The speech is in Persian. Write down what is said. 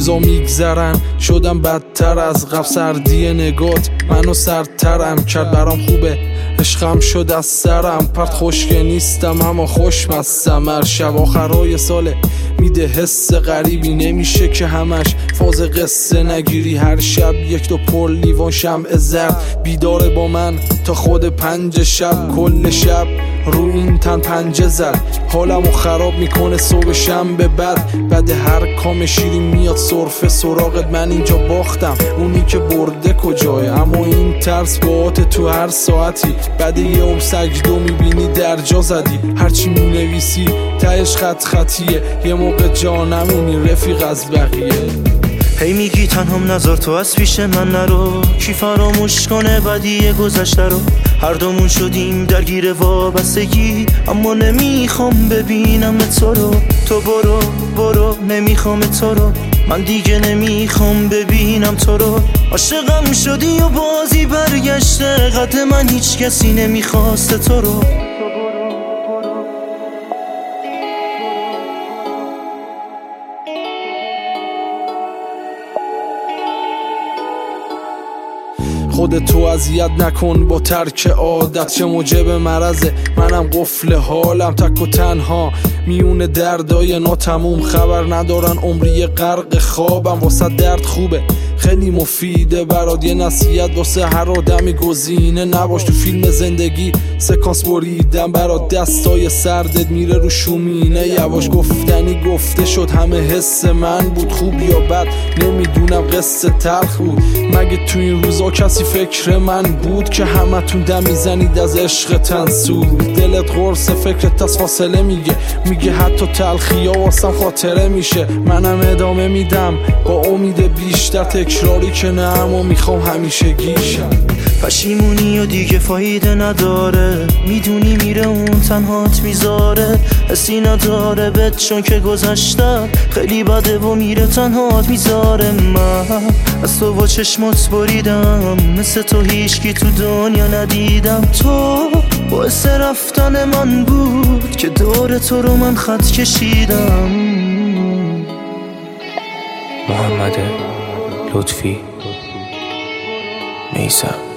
روزا میگذرن شدم بدتر از قبل، سردی نگات منو سردترم کرد، برام خوبه عشقم شد از سرم پرت، خوشگه نیستم اما خوشمستم. هر شب آخرای ساله میده حس غریبی، نمیشه که همش فاز قصه نگیری. هر شب یک دو پر لیوان شمع زرد بیداره با من تا خود 5 شب، کل شب رو این تن پنجه زد، حالمو خراب میکنه صبح شنبه. بعد هر کام شیرین میاد سرفه سراغت، من اینجا باختم اونی که برده کجای، اما این ترس باهات تو هر ساعتی. بعد یه عمر سجدو میبینی در جا زدی، هرچی مینویسی تهش خط خطیه، یه موقع جانمونی رفیق از بقیه. هی میگی تنهام نذار تو از پیش من نرو، کی فراموش کنه بدی گذشته رو. هر دومون شدیم درگیر وابستگی، اما نمیخوام ببینم تو رو. تو برو نمیخوام تو رو، من دیگه نمیخوام ببینم تو رو. عاشقم شدی و بازی برگشته، قد من هیچ کسی نمیخواسته تو رو. خودتو اذیت نکن با ترک عادت، چه موجب مرضه منم قفل حالم، تک و تنها میون دردای ناتموم. خبر ندارن عمری غرق خوابم، واسه درد خوبه خیلی مفیده برات، یه نصیحت واسه هر آدمی گزینه نباش تو فیلم زندگی. سکانس بریدم برات دستای سردت میره رو شومینه، یواش گفتنی گفته شد همه حس من بود، خوب یا بد نمیدونم قصه تلخ بود. مگه تو این روزا کسی فکر من بود که همتون دم میزنید از عشق تنسود؟ دلت قرص فکرت از فاصله میگه حتی تلخی ها واسم خاطره میشه. منم ادامه میدم با امید بیشتر، تکراری که نه اما میخوام همیشه گیشم. پشیمونی و دیگه فایده نداره، میدونی میره اون تنهات میذاره، حسی نداره بهت چون که گذشته خیلی بده و میره تنهات میذاره. من از تو با چشمات بریدم، مثل تو هیچکی تو دنیا ندیدم. تو باعث رفتن من بود که دور تو رو من خط کشیدم. محمد لطفی میثم